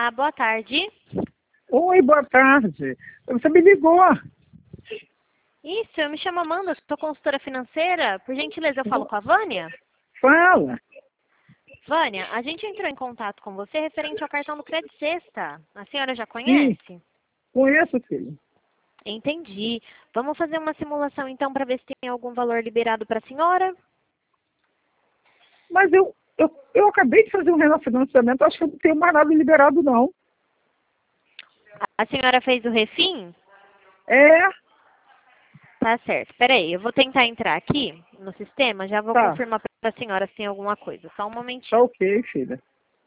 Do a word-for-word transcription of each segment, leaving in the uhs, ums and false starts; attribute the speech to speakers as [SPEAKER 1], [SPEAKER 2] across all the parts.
[SPEAKER 1] Olá, boa tarde.
[SPEAKER 2] Oi, boa tarde. Você me ligou.
[SPEAKER 1] Isso, eu me chamo Amanda, sou consultora financeira. Por gentileza, eu falo com a Vânia?
[SPEAKER 2] Fala.
[SPEAKER 1] Vânia, a gente entrou em contato com você referente ao cartão do Crédito Sexta. A senhora já conhece?
[SPEAKER 2] Sim, conheço, filho.
[SPEAKER 1] Entendi. Vamos fazer uma simulação então para ver se tem algum valor liberado para a senhora?
[SPEAKER 2] Mas eu, eu, eu acabei de fazer um refinanciamento, acho que eu não tenho mais nada liberado, não.
[SPEAKER 1] A senhora fez o refim?
[SPEAKER 2] É,
[SPEAKER 1] Tá certo. Peraí, eu vou tentar entrar aqui no sistema, já vou
[SPEAKER 2] tá.
[SPEAKER 1] confirmar para a senhora se tem alguma coisa. Só um
[SPEAKER 2] Tá
[SPEAKER 1] momentinho.
[SPEAKER 2] ok, filha.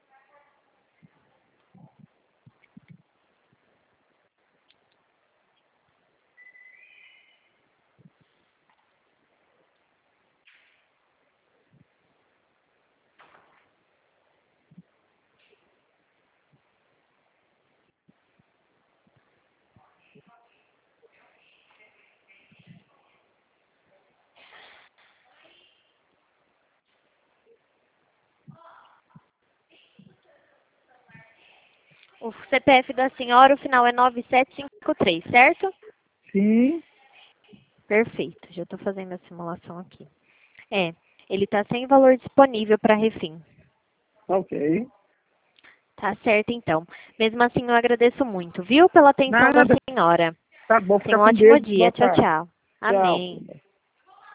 [SPEAKER 1] O C P F da senhora, o final é nove sete cinco três, certo?
[SPEAKER 2] Sim,
[SPEAKER 1] Perfeito, já estou fazendo a simulação aqui. É, ele está sem valor disponível para refim.
[SPEAKER 2] tá ok.
[SPEAKER 1] Tá certo, então. Mesmo assim, eu agradeço muito, viu, pela atenção da
[SPEAKER 2] Nada.
[SPEAKER 1] senhora.
[SPEAKER 2] Tá bom,
[SPEAKER 1] Tenha
[SPEAKER 2] fica
[SPEAKER 1] um
[SPEAKER 2] com
[SPEAKER 1] ótimo
[SPEAKER 2] Deus.
[SPEAKER 1] dia.
[SPEAKER 2] Boa
[SPEAKER 1] Tchau,
[SPEAKER 2] tarde.
[SPEAKER 1] tchau.
[SPEAKER 2] Tchau,
[SPEAKER 1] Amém.
[SPEAKER 2] filha.